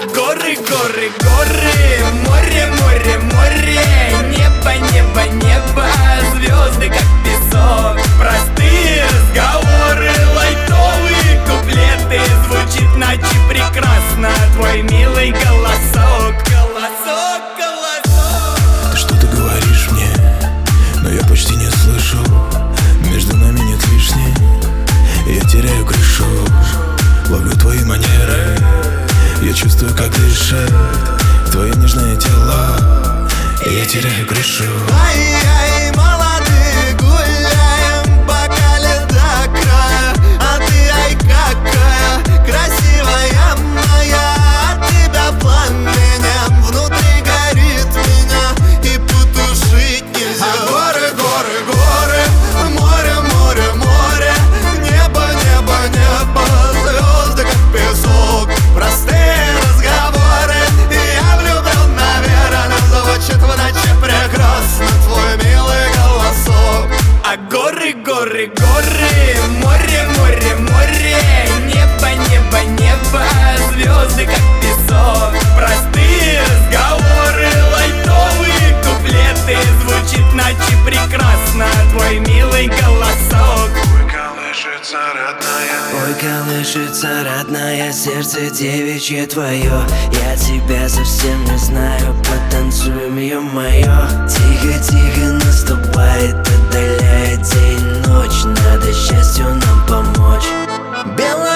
горы, горы, горы, море, море, море, небо, небо, небо, звезды как песок. Простые разговоры, лайтовые куплеты, звучит ночи прекрасно твой милый голосок. Голосок, голосок. Ты что-то говоришь мне, но я почти не слышу. Между нами нет лишней, я теряю крышу. Ловлю твои манеры, я чувствую, как дышит твое нежное тело, и я теряю крышу. Ай-яй, молодые, гуляем, пока лет до края. А ты, ай, какая красивая моя. От тебя пламенем внутри горит меня, и потушить нельзя. А горы, горы, горы, море, море, море, небо, небо, небо, звезды как песок. Простые разговоры, я влюблен, наверное, звучит в ночи прекрасно твой милый голосок. А горы, горы, горы, море, море, море, небо, небо, небо, звезды как песок. Простые разговоры, лайтовые куплеты, звучит ночи прекрасно твой милый голосок. Ой, колышется родная, сердце девичье твое. Я тебя совсем не знаю, потанцуем, ё-моё. Тихо-тихо наступает, отдаляет день, ночь. Надо счастью нам помочь. Белая